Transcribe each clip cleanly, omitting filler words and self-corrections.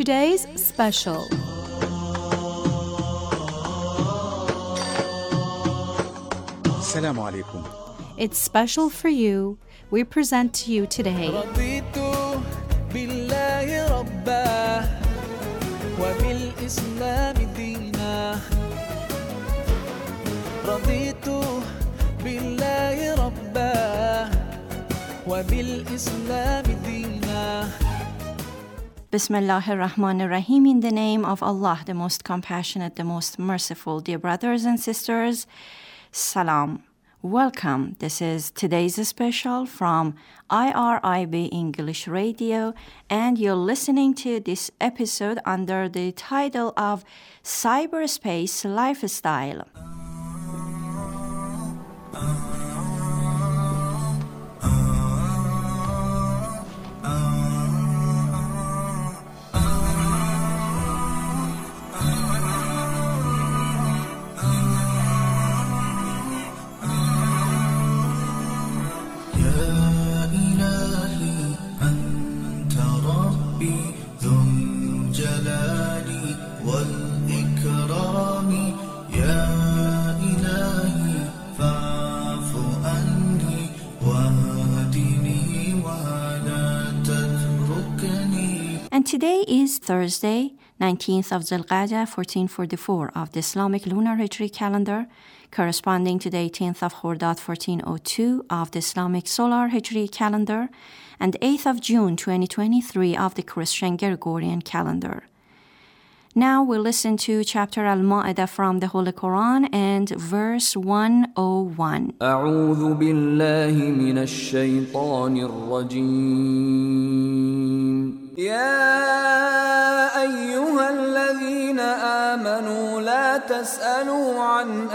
Today's special. Assalamu alaikum. It's special for you. We present to you today رضيت بالله ربا وبالإسلام دينا رضيت بالله ربا وبالإسلام دينا Bismillahir Rahmanir Rahim. In the name of Allah, the most compassionate, the most merciful. Dear brothers and sisters, Salam. Welcome. This is today's special from IRIB English Radio, and you're listening to this episode under the title of Cyberspace Lifestyle. And today is Thursday, 19th of Zulqa'dah, 1444 of the Islamic Lunar Hijri calendar, corresponding to the 18th of Khordad, 1402 of the Islamic Solar Hijri calendar, and 8th of June, 2023 of the Christian Gregorian calendar. Now we'll listen to chapter Al-Ma'idah from the Holy Quran and verse 101. أعوذ بالله من الشيطان الرجيم يا أيها الذين آمنوا لا تسألوا عن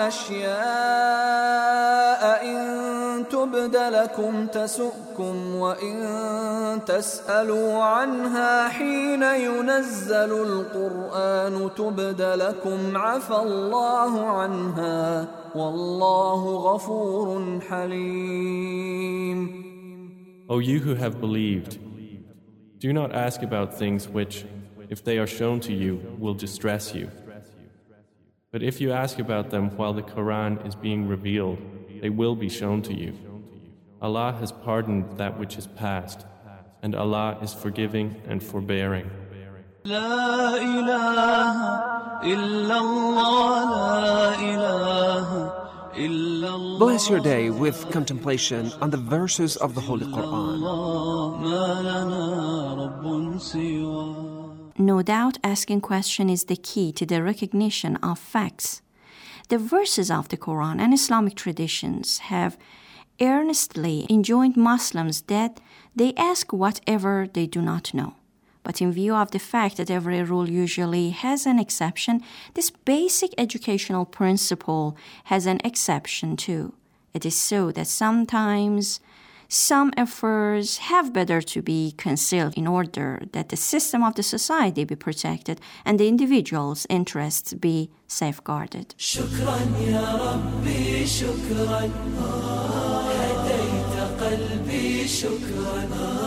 أشياء إن تبد لكم تسؤكم وإن تسألوا عنها حين ينزل القرآن تبد لكم عفى الله عنها والله غفور حليم. O you who have believed, do not ask about things which, if they are shown to you, will distress you. But if you ask about them while the Quran is being revealed, they will be shown to you. Allah has pardoned that which is past, and Allah is forgiving and forbearing. لا إله إلا الله لا إله إلا الله. Bless your day with contemplation on the verses of the Holy Quran. ما لنا رب سواه. No doubt asking question is the key to the recognition of facts. The verses of the Quran and Islamic traditions have earnestly enjoined Muslims that they ask whatever they do not know. But in view of the fact that every rule usually has an exception, this basic educational principle has an exception too. It is so that sometimes some affairs have better to be concealed in order that the system of the society be protected and the individual's interests be safeguarded. شكرا يا ربي شكرا هديت قلبي شكرا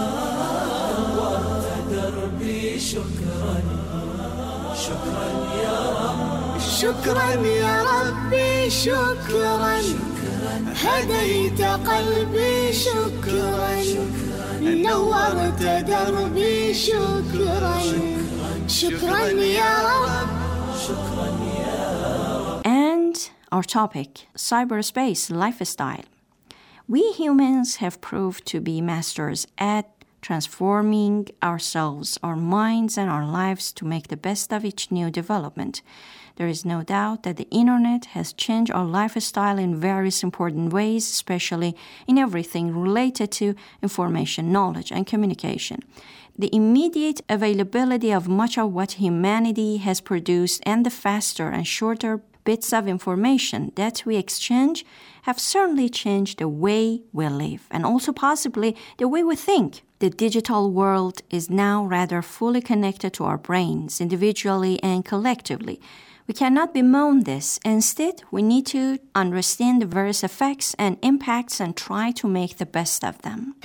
نورت دربي شكرا شكرا يا رب شكرا يا ربي شكرا هديت قلبي شكرا نورت دربي شكرا شكرا يا رب شكرا يا رب. And our topic, cyberspace lifestyle. We humans have proved to be masters at transforming ourselves, our minds, and our lives to make the best of each new development. There is no doubt that the internet has changed our lifestyle in various important ways, especially in everything related to information, knowledge, and communication. The immediate availability of much of what humanity has produced and the faster and shorter bits of information that we exchange have certainly changed the way we live and also possibly the way we think. The digital world is now rather fully connected to our brains, individually and collectively. We cannot bemoan this. Instead, we need to understand the various effects and impacts and try to make the best of them.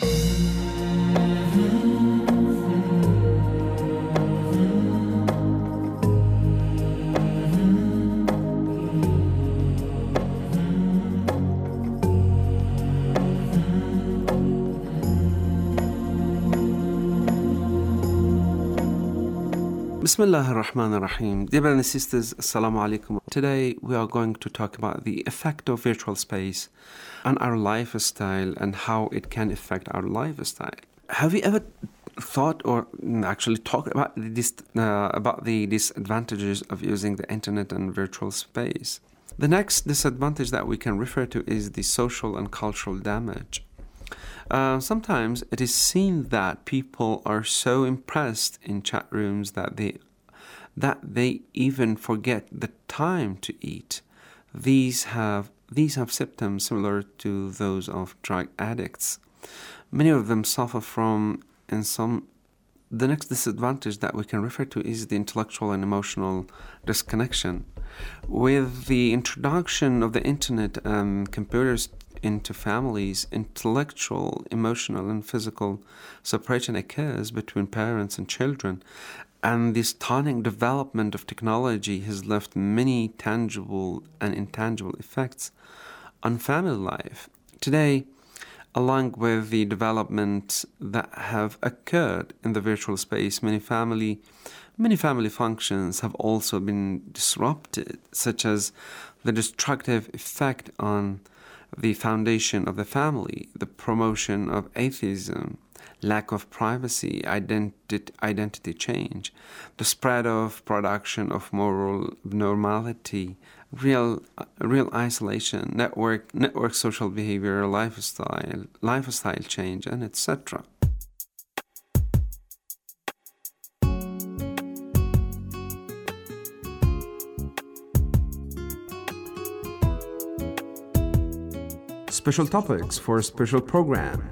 Bismillah ar-Rahman ar-Rahim. Dear brothers and sisters, Assalamu alaikum. Today we are going to talk about the effect of virtual space on our lifestyle and how it can affect our lifestyle. Have you ever thought or actually talked about the disadvantages of using the internet and virtual space? The next disadvantage that we can refer to is the social and cultural damage. Sometimes it is seen that people are so impressed in chat rooms that they even forget the time to eat. These have symptoms similar to those of drug addicts. Many of them suffer from The next disadvantage that we can refer to is the intellectual and emotional disconnection. With the introduction of the internet and computers into families, intellectual, emotional, and physical separation occurs between parents and children, and the stunning development of technology has left many tangible and intangible effects on family life. Today, along with the development that have occurred in the virtual space, many family functions have also been disrupted, such as the destructive effect on the foundation of the family, the promotion of atheism, lack of privacy, identity change, the spread of production of moral abnormality, real isolation, network social behavior, lifestyle change, and etc. Special topics for a special program.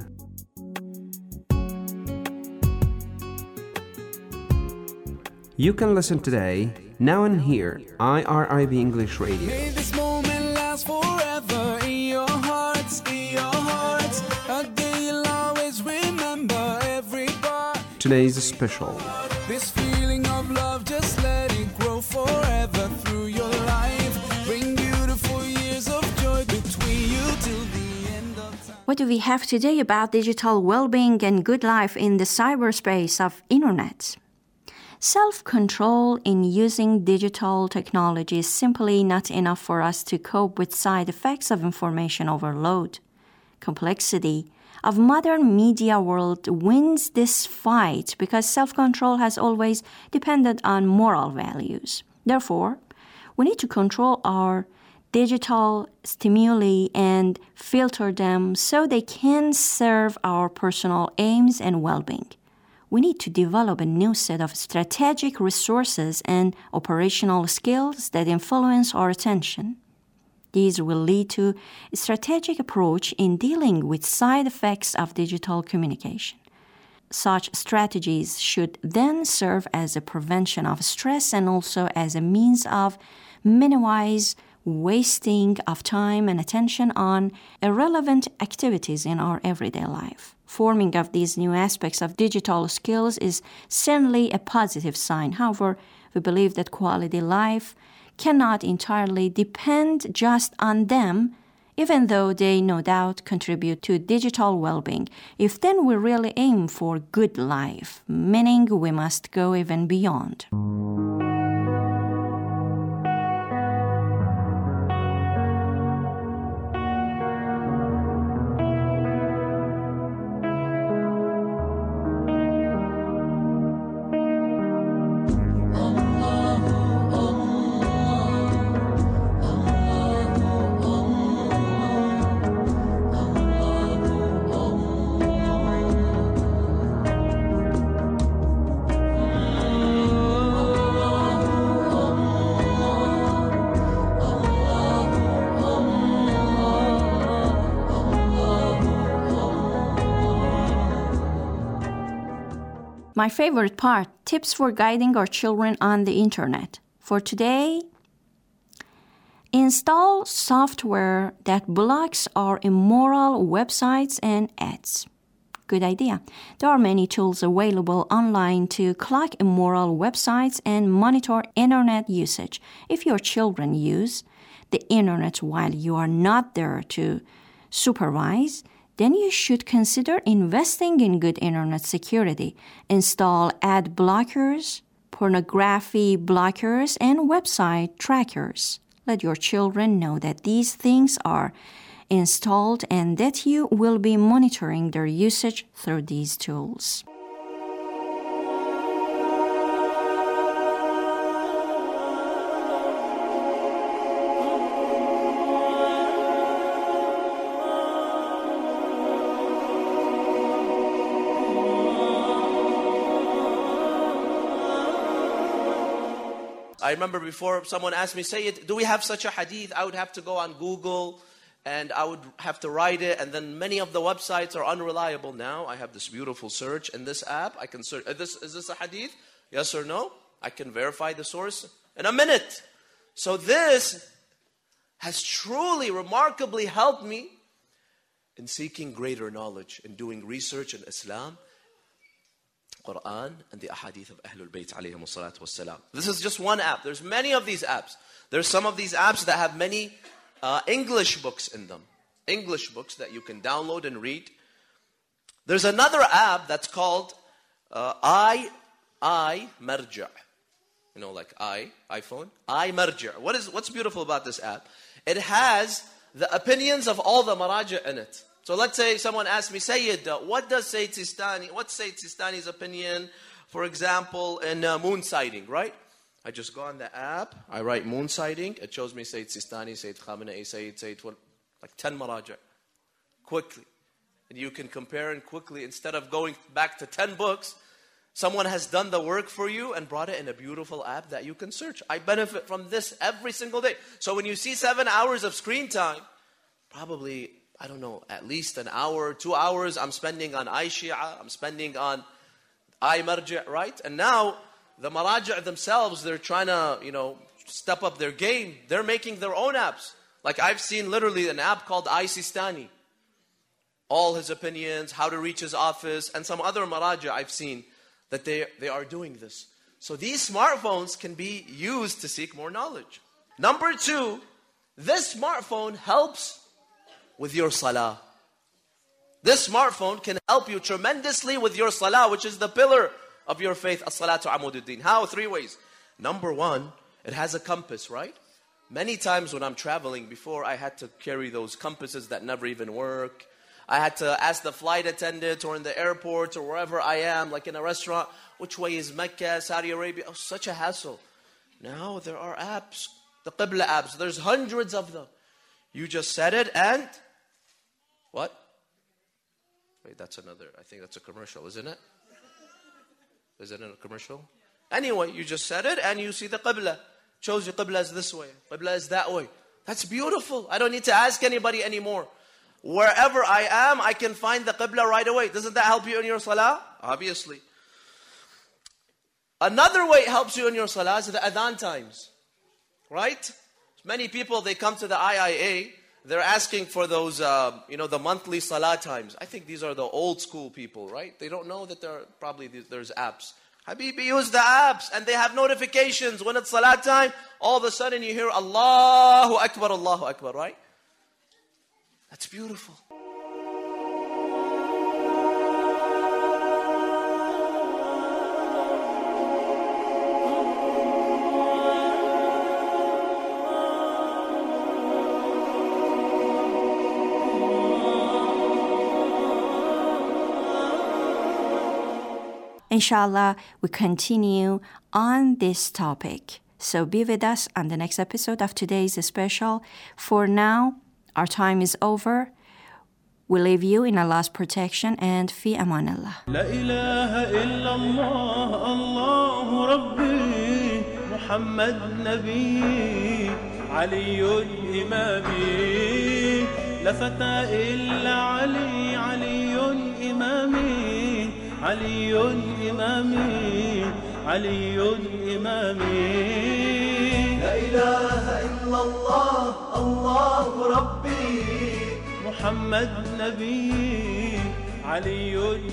You can listen today, now and here, IRIB English Radio. May this moment last forever in your hearts, a day you'll always remember every part. Today's special. This feeling of love, just let it grow forever through your life. Bring beautiful years of joy between you till the end of time. What do we have today about digital well-being and good life in the cyberspace of internet? Self-control in using digital technology is simply not enough for us to cope with side effects of information overload. Complexity of modern media world wins this fight because self-control has always depended on moral values. Therefore, we need to control our digital stimuli and filter them so they can serve our personal aims and well-being. We need to develop a new set of strategic resources and operational skills that influence our attention. These will lead to a strategic approach in dealing with side effects of digital communication. Such strategies should then serve as a prevention of stress and also as a means of minimize wasting of time and attention on irrelevant activities in our everyday life. Forming of these new aspects of digital skills is certainly a positive sign. However, we believe that quality life cannot entirely depend just on them, even though they no doubt contribute to digital well-being. If then we really aim for good life, meaning we must go even beyond. My favorite part, tips for guiding our children on the internet. For today, install software that blocks our immoral websites and ads. Good idea. There are many tools available online to clock immoral websites and monitor internet usage. If your children use the internet while you are not there to supervise, then you should consider investing in good internet security. Install ad blockers, pornography blockers, and website trackers. Let your children know that these things are installed and that you will be monitoring their usage through these tools. I remember before someone asked me, Sayyid, do we have such a hadith? I would have to go on Google and I would have to write it, and then many of the websites are unreliable. Now I have this beautiful search in this app. I can search, is this a hadith? Yes or no? I can verify the source in a minute. So this has truly, remarkably helped me in seeking greater knowledge, in doing research in Islam, Quran, and the ahadith of Ahlul Bayt alayhim salatu wassalam. This is just one app. There's many of these apps. There's some of these apps that have many English books in them. English books that you can download and read. There's another app that's called iMarja. You know, like iPhone. iMarja. What's beautiful about this app? It has the opinions of all the maraja in it. So let's say someone asks me, Sayyid, what's Sayyid Sistani's opinion, for example, in moon sighting, right? I just go on the app, I write moon sighting, it shows me Sayyid Sistani, Sayyid Khamenei, Sayyid, like 10 maraja, quickly. And you can compare and quickly, instead of going back to 10 books, someone has done the work for you and brought it in a beautiful app that you can search. I benefit from this every single day. So when you see 7 hours of screen time, probably, I don't know, at least an hour, 2 hours I'm spending on iShia, I'm spending on iMarja, right? And now the Maraja themselves, they're trying to, step up their game. They're making their own apps. Like I've seen literally an app called iSistani. All his opinions, how to reach his office, and some other Maraja I've seen that they are doing this. So these smartphones can be used to seek more knowledge. Number 2, this smartphone helps with your salah. This smartphone can help you tremendously with your salah, which is the pillar of your faith, as-salatu amududdin. How? 3 ways. Number 1, it has a compass, right? Many times when I'm traveling, before I had to carry those compasses that never even work. I had to ask the flight attendant or in the airport or wherever I am, like in a restaurant, which way is Mecca, Saudi Arabia? Oh, such a hassle. Now there are apps, the Qibla apps. There's hundreds of them. You just set it and what? Wait, that's another, I think that's a commercial, isn't it? Isn't it a commercial? Anyway, you just set it and you see the Qibla. Shows you Qibla is this way, Qibla is that way. That's beautiful. I don't need to ask anybody anymore. Wherever I am, I can find the Qibla right away. Doesn't that help you in your salah? Obviously. Another way it helps you in your salah is the adhan times. Right? Many people, they come to the IIA, they're asking for those, the monthly salah times. I think these are the old school people, right? They don't know that there's apps. Habibi, use the apps and they have notifications. When it's salah time, all of a sudden you hear Allahu Akbar, right? That's beautiful. Inshallah, we continue on this topic. So be with us on the next episode of today's special. For now, our time is over. We leave you in Allah's protection and fi amanillah. La ilaha illallah, Allahu Rabbi, Muhammad Nabi, Aliyun Imami, La fata illa Ali, Aliyun Imami, Aliyun Imami, Aliyun Imami. La ilaha illallah, Allahu Rabbi, محمد نبي علي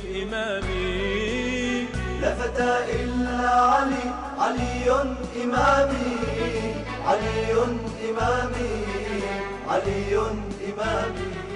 إمامي لا فتى إلا علي علي إمامي علي إمامي علي إمامي